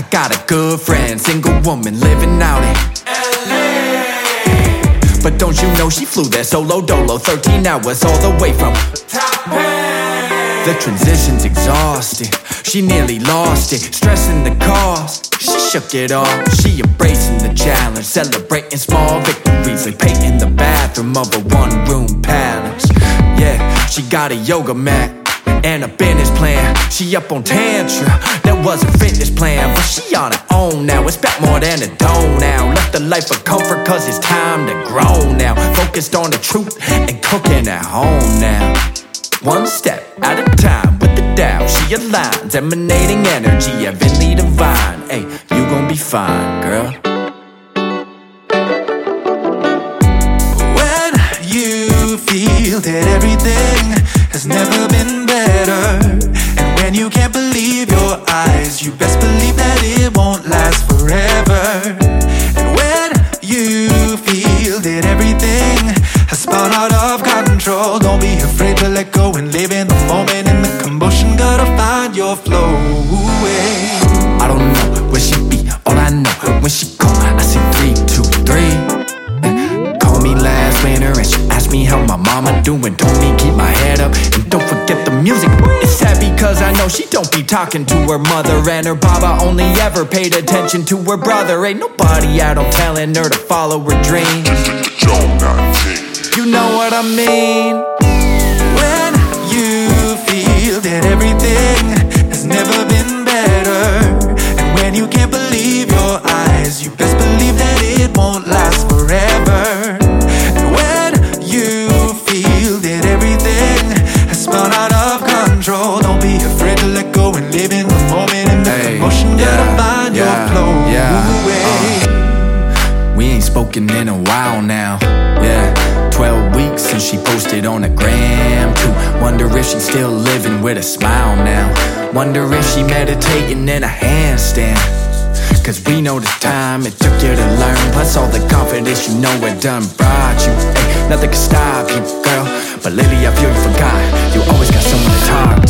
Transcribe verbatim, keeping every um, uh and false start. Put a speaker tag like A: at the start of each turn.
A: got a good friend, single woman living out in L A. But don't you know she flew there solo dolo, thirteen hours all the way from Taipei. The transition's exhausting, she nearly lost it, stressing the cost. She shook it off, she embracing the challenge, celebrating small victories like painting the bathroom of a one-room palace. Yeah, she got a yoga mat and a business plan. She up on tantra, that was a fitness plan, but she on her own now. It's back more than a dough now. Left a life of comfort cause it's time to grow now. Focused on the truth and cooking at home now. One step at a time with the Tao, she aligns, emanating energy, heavenly divine. Hey, you gon' be fine, girl.
B: When you feel that everything has never been better, and when you can't believe your eyes, you best believe that it won't last forever. And when you feel that everything has spun out of control, don't be afraid to let go and live in the moment. In the commotion, gotta find your flow.
A: I don't know where she be, all I know when she call, I see three, two, three. Called me last winter and she asked me how my mama doing. Told me keep my head up and don't forget the music. It's sad because I know she don't be talking to her mother, and her baba only ever paid attention to her brother. Ain't nobody out on telling her to follow her dreams. You know what I mean?
B: When you feel that everything has never been better, and when you can't believe your eyes, you best believe that it won't last forever. And when you feel that everything has spun out of control, don't be afraid to let go and live in the moment. In the
A: hey,
B: commotion,
A: yeah,
B: gotta find
A: yeah,
B: your flow.
A: Yeah, uh, we ain't spoken in a while now. Yeah, twelve weeks since she posted on the gram too. Wonder if she's still living with a smile now. Wonder if she meditating in a handstand. Cause we know the time it took you to learn, plus all the confidence you know it done brought you. Ay, nothing can stop you, girl, but lately I feel you forgot. You always got someone to talk